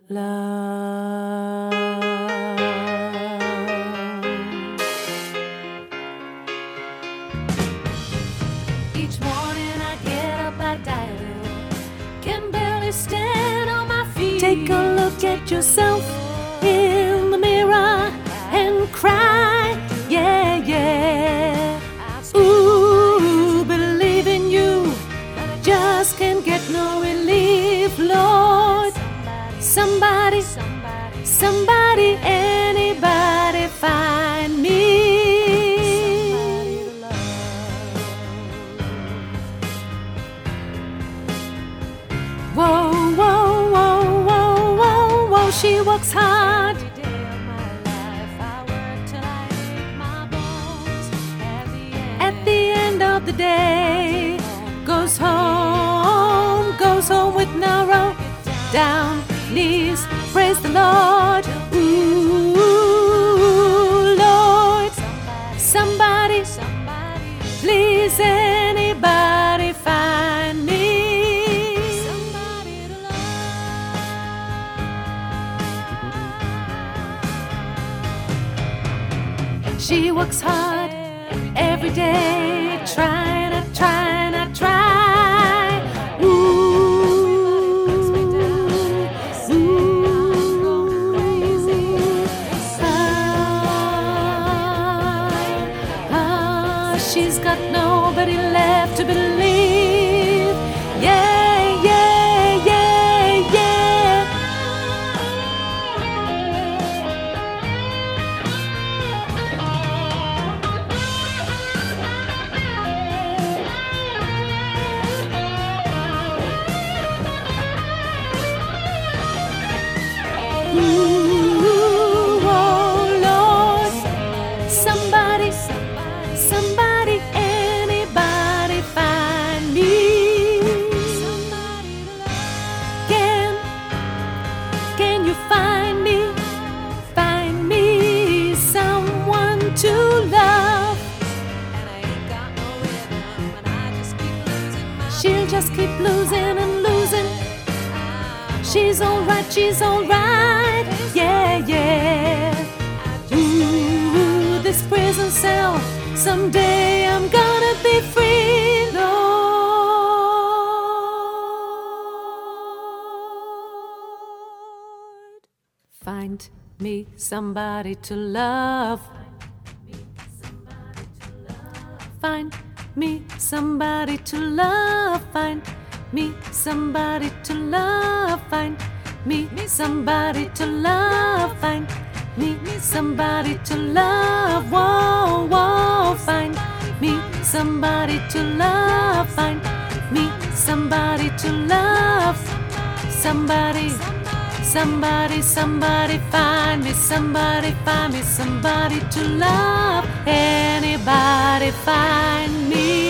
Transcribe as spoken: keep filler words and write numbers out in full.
love. Each morning I get up, I dive, can barely stand on my feet. Take a look at yourself in the mirror and cry, yeah, yeah. Ooh, believe in you, just can't get no relief, Lord. Somebody, somebody, anybody find me. Whoa, whoa, whoa, whoa, whoa, whoa, she works hard. At the end of the day, goes home, goes home with narrow down knees, praise the Lord. Ooh, Lord, somebody, please, anybody find me. She works hard every day, trying to, trying to, try. Ooh, ooh, ah, ah, she's got nobody left to believe. Yeah, yeah, yeah, yeah. Ooh, oh Lord, somebody, somebody, anybody find me. Can, can you find me, find me someone to love? She'll just keep losing and losing. She's alright, she's alright, yeah, yeah. Ooh, this prison cell, someday I'm gonna be free, Lord. Find me somebody to love. Find me somebody to love. Find me somebody to love. Find me somebody to love. Find me somebody to love. Whoa, whoa. Find me somebody to love. Find me somebody to love. Somebody, somebody, somebody find me. Somebody find me somebody to love. Anybody find me.